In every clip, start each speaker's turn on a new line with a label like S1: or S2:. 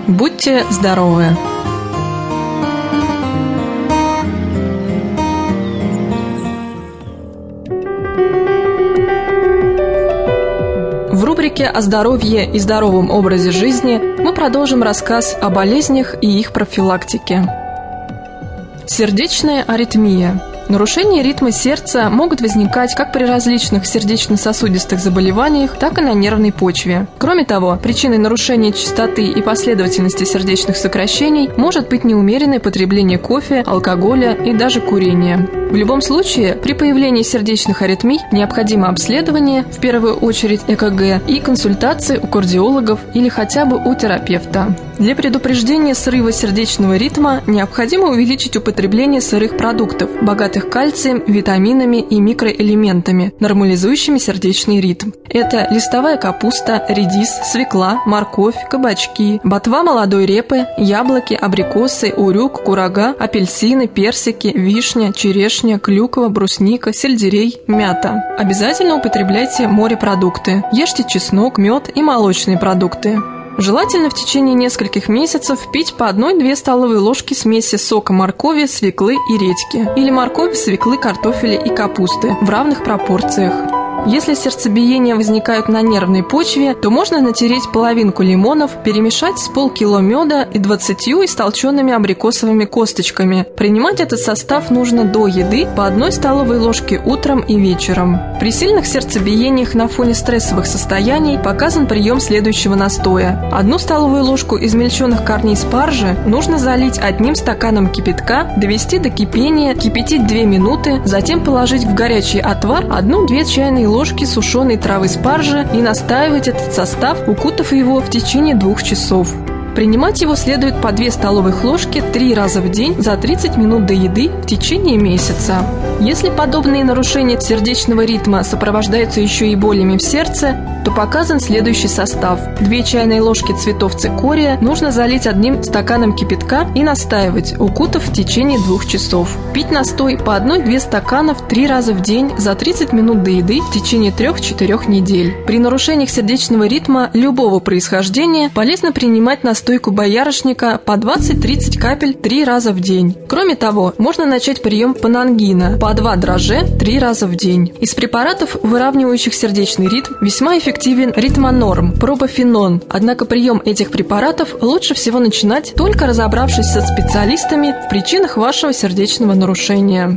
S1: Будьте здоровы! В рубрике «О здоровье и здоровом образе жизни» мы продолжим рассказ о болезнях и их профилактике. Сердечная аритмия. Нарушения ритма сердца могут возникать как при различных сердечно-сосудистых заболеваниях, так и на нервной почве. Кроме того, причиной нарушения частоты и последовательности сердечных сокращений может быть неумеренное потребление кофе, алкоголя и даже курение. В любом случае, при появлении сердечных аритмий необходимо обследование, в первую очередь ЭКГ, и консультации у кардиологов или хотя бы у терапевта. Для предупреждения срыва сердечного ритма необходимо увеличить употребление сырых продуктов, богатых кальцием, витаминами и микроэлементами, нормализующими сердечный ритм. Это листовая капуста, редис, свекла, морковь, кабачки, ботва молодой репы, яблоки, абрикосы, урюк, курага, апельсины, персики, вишня, черешня, клюква, брусника, сельдерей, мята. Обязательно употребляйте морепродукты. Ешьте чеснок, мед и молочные продукты. Желательно в течение нескольких месяцев пить по 1-2 столовые ложки смеси сока моркови, свеклы и редьки, или моркови, свеклы, картофеля и капусты в равных пропорциях. Если сердцебиения возникают на нервной почве, то можно натереть половинку лимонов, перемешать с полкило меда и 20 истолченными абрикосовыми косточками. Принимать этот состав нужно до еды по 1 столовой ложке утром и вечером. При сильных сердцебиениях на фоне стрессовых состояний показан прием следующего настоя. 1 столовую ложку измельченных корней спаржи нужно залить 1 стаканом кипятка, довести до кипения, кипятить 2 минуты, затем положить в горячий отвар 1-2 чайные ложки сушеной травы спаржи и настаивать этот состав, укутав его в течение 2 часов. Принимать его следует по 2 столовых ложки 3 раза в день за 30 минут до еды в течение месяца. Если подобные нарушения сердечного ритма сопровождаются еще и болями в сердце, то показан следующий состав. 2 чайные ложки цветов цикория нужно залить 1 стаканом кипятка и настаивать, укутав в течение 2 часов. Пить настой по 1-2 стаканов 3 раза в день за 30 минут до еды в течение 3-4 недель. При нарушениях сердечного ритма любого происхождения полезно принимать настойку боярышника по 20-30 капель 3 раза в день. Кроме того, можно начать прием панангина по 2 дрожжа 3 раза в день. Из препаратов, выравнивающих сердечный ритм, весьма эффективен ритмонорм, пропофенон. Однако прием этих препаратов лучше всего начинать, только разобравшись со специалистами в причинах вашего сердечного нарушения.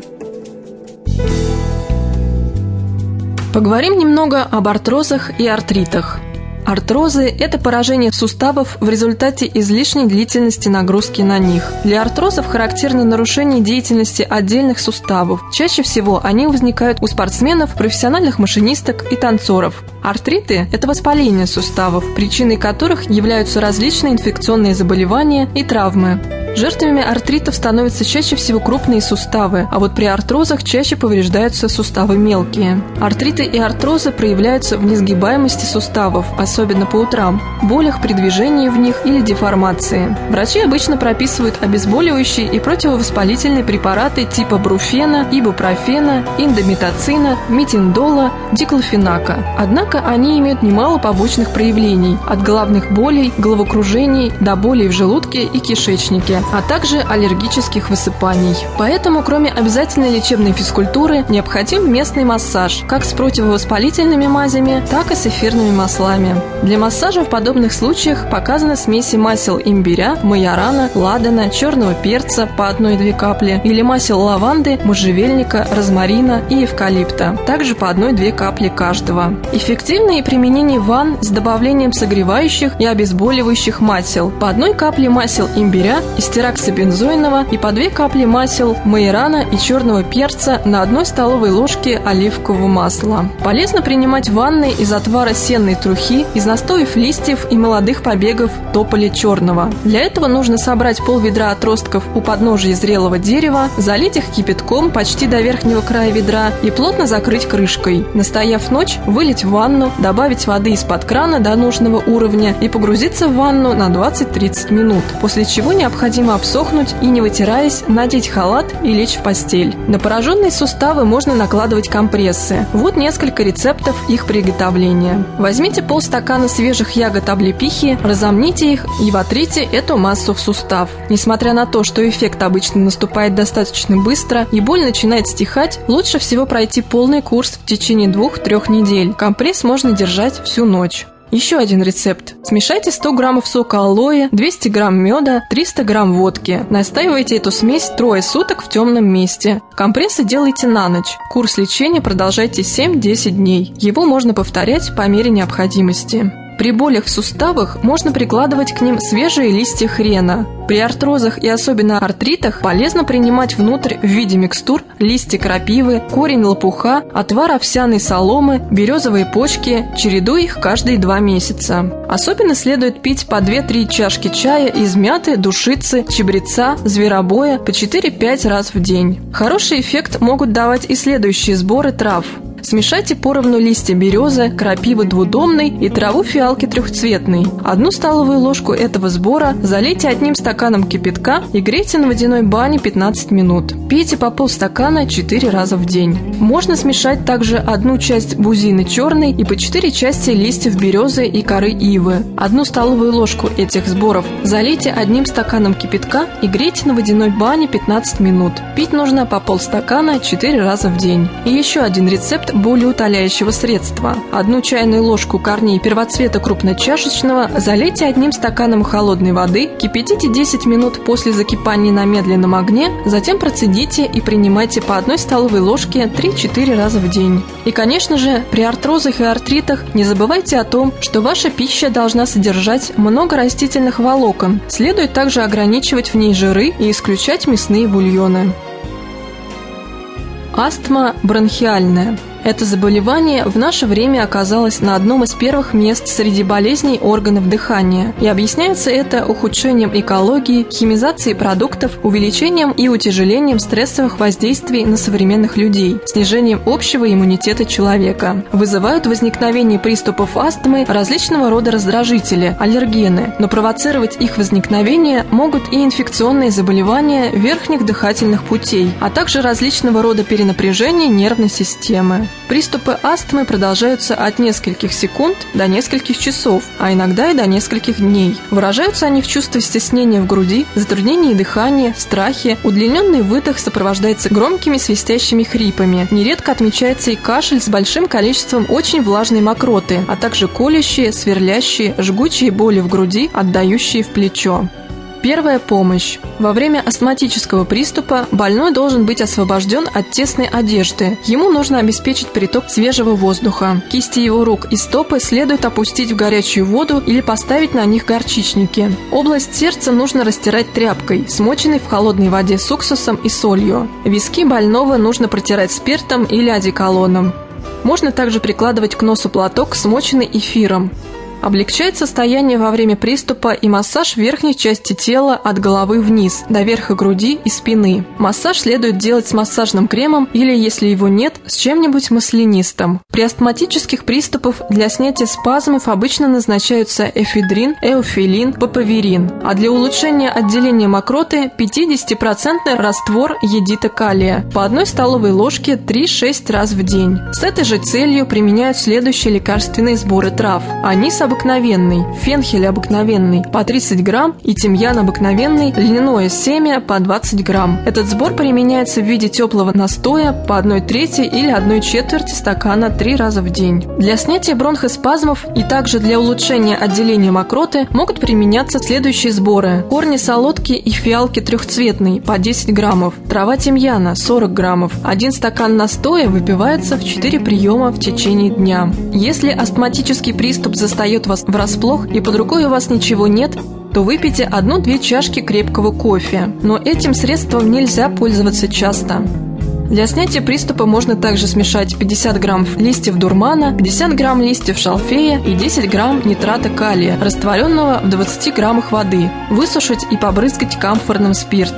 S1: Поговорим немного об артрозах и артритах. Артрозы – это поражение суставов в результате излишней длительности нагрузки на них. Для артрозов характерно нарушение деятельности отдельных суставов. Чаще всего они возникают у спортсменов, профессиональных машинисток и танцоров. Артриты – это воспаление суставов, причиной которых являются различные инфекционные заболевания и травмы. Жертвами артритов становятся чаще всего крупные суставы, а вот при артрозах чаще повреждаются суставы мелкие. Артриты и артрозы проявляются в несгибаемости суставов, особенно по утрам, болях при движении в них или деформации. Врачи обычно прописывают обезболивающие и противовоспалительные препараты типа бруфена, ибупрофена, индомитоцина, метиндола, диклофенака. Однако они имеют немало побочных проявлений, от головных болей, головокружений до болей в желудке и кишечнике, а также аллергических высыпаний. Поэтому, кроме обязательной лечебной физкультуры, необходим местный массаж, как с противовоспалительными мазями, так и с эфирными маслами. Для массажа в подобных случаях показаны смеси масел имбиря, майорана, ладана, черного перца по 1-2 капли или масел лаванды, можжевельника, розмарина и эвкалипта, также по 1-2 капли каждого. Эффективное применение ванн с добавлением согревающих и обезболивающих масел, по 1 капле масел имбиря и стираксобензойного и по 2 капли масел майорана и черного перца на 1 столовой ложке оливкового масла. Полезно принимать ванны из отвара сенной трухи, из настоев листьев и молодых побегов тополя черного. Для этого нужно собрать пол-ведра отростков у подножия зрелого дерева, залить их кипятком почти до верхнего края ведра и плотно закрыть крышкой. Настояв ночь, вылить в ванну, добавить воды из-под крана до нужного уровня и погрузиться в ванну на 20-30 минут, после чего необходимо необходимо обсохнуть и, не вытираясь, надеть халат и лечь в постель. На пораженные суставы можно накладывать компрессы. Вот несколько рецептов их приготовления. Возьмите полстакана свежих ягод облепихи, разомните их и вотрите эту массу в сустав. Несмотря на то, что эффект обычно наступает достаточно быстро и боль начинает стихать, лучше всего пройти полный курс в течение 2-3 недель. Компресс можно держать всю ночь. Еще один рецепт. Смешайте 100 граммов сока алоэ, 200 грамм меда, 300 грамм водки. Настаивайте эту смесь 3 суток в темном месте. Компрессы делайте на ночь. Курс лечения продолжайте 7-10 дней. Его можно повторять по мере необходимости. При болях в суставах можно прикладывать к ним свежие листья хрена. При артрозах и особенно артритах полезно принимать внутрь в виде микстур листья крапивы, корень лопуха, отвар овсяной соломы, березовые почки, чередуя их каждые 2 месяца. Особенно следует пить по 2-3 чашки чая из мяты, душицы, чабреца, зверобоя по 4-5 раз в день. Хороший эффект могут давать и следующие сборы трав. Смешайте поровну листья березы, крапивы двудомной и траву фиалки трехцветной. 1 столовую ложку этого сбора залейте 1 стаканом кипятка и грейте на водяной бане 15 минут. Пейте по полстакана 4 раза в день. Можно смешать также 1 часть бузины черной и по 4 части листьев березы и коры ивы. 1 столовую ложку этих сборов залейте 1 стаканом кипятка и грейте на водяной бане 15 минут. Пить нужно по полстакана 4 раза в день. И еще один рецепт болеутоляющего средства. 1 чайную ложку корней первоцвета крупночашечного залейте 1 стаканом холодной воды, кипятите 10 минут после закипания на медленном огне, затем процедите и принимайте по 1 столовой ложке 3-4 раза в день. И, конечно же, при артрозах и артритах не забывайте о том, что ваша пища должна содержать много растительных волокон. Следует также ограничивать в ней жиры и исключать мясные бульоны. Астма бронхиальная. Это заболевание в наше время оказалось на одном из первых мест среди болезней органов дыхания. И объясняется это ухудшением экологии, химизацией продуктов, увеличением и утяжелением стрессовых воздействий на современных людей, снижением общего иммунитета человека. Вызывают возникновение приступов астмы различного рода раздражители, аллергены, но провоцировать их возникновение могут и инфекционные заболевания верхних дыхательных путей, а также различного рода перенапряжение нервной системы. Приступы астмы продолжаются от нескольких секунд до нескольких часов, а иногда и до нескольких дней. Выражаются они в чувстве стеснения в груди, затруднении дыхания, страхе. Удлиненный выдох сопровождается громкими свистящими хрипами. Нередко отмечается и кашель с большим количеством очень влажной мокроты, а также колющие, сверлящие, жгучие боли в груди, отдающие в плечо. Первая помощь. Во время астматического приступа больной должен быть освобожден от тесной одежды. Ему нужно обеспечить приток свежего воздуха. Кисти его рук и стопы следует опустить в горячую воду или поставить на них горчичники. Область сердца нужно растирать тряпкой, смоченной в холодной воде с уксусом и солью. Виски больного нужно протирать спиртом или одеколоном. Можно также прикладывать к носу платок, смоченный эфиром. Облегчает состояние во время приступа и массаж верхней части тела от головы вниз, до верха груди и спины. Массаж следует делать с массажным кремом или, если его нет, с чем-нибудь маслянистым. При астматических приступах для снятия спазмов обычно назначаются эфедрин, эофилин, папаверин, а для улучшения отделения мокроты 50% раствор йодида калия по 1 столовой ложке 3-6 раз в день. С этой же целью применяют следующие лекарственные сборы трав. Анис обыкновенный, фенхель обыкновенный по 30 грамм и тимьян обыкновенный, льняное семя по 20 грамм. Этот сбор применяется в виде теплого настоя по 1/3 или 1/4 стакана 3 раза в день. Для снятия бронхоспазмов и также для улучшения отделения мокроты могут применяться следующие сборы: корни солодки и фиалки трехцветной по 10 граммов, трава тимьяна 40 граммов. 1 стакан настоя выпивается в 4 приема в течение дня. Если астматический приступ застает вас врасплох и под рукой у вас ничего нет, то выпейте 1-2 чашки крепкого кофе. Но этим средством нельзя пользоваться часто. Для снятия приступа можно также смешать 50 грамм листьев дурмана, 50 грамм листьев шалфея и 10 грамм нитрата калия, растворенного в 20 граммах воды, высушить и побрызгать камфорным спиртом.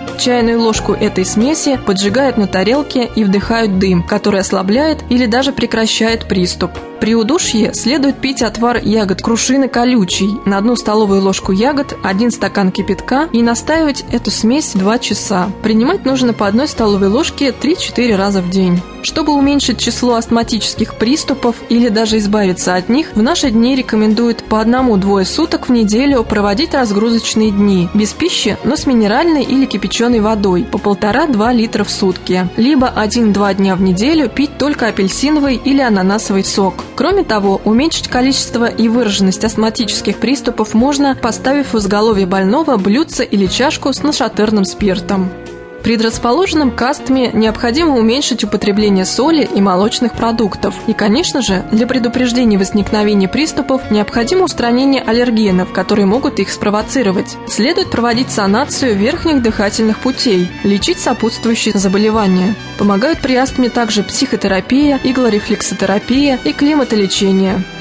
S1: Чайную ложку этой смеси поджигают на тарелке и вдыхают дым, который ослабляет или даже прекращает приступ. При удушье следует пить отвар ягод крушины колючей на 1 столовую ложку ягод, 1 стакан кипятка и настаивать эту смесь 2 часа. Принимать нужно по 1 столовой ложке 3-4 раза в день. Чтобы уменьшить число астматических приступов или даже избавиться от них, в наши дни рекомендуют по 1-2 суток в неделю проводить разгрузочные дни без пищи, но с минеральной или кипяченой водой по 1,5-2 литра в сутки, либо 1-2 дня в неделю пить только апельсиновый или ананасовый сок. Кроме того, уменьшить количество и выраженность астматических приступов можно, поставив в изголовье больного блюдце или чашку с нашатырным спиртом. Предрасположенным к астме необходимо уменьшить употребление соли и молочных продуктов. И, конечно же, для предупреждения возникновения приступов необходимо устранение аллергенов, которые могут их спровоцировать. Следует проводить санацию верхних дыхательных путей, лечить сопутствующие заболевания. Помогают при астме также психотерапия, иглорефлексотерапия и климатолечение.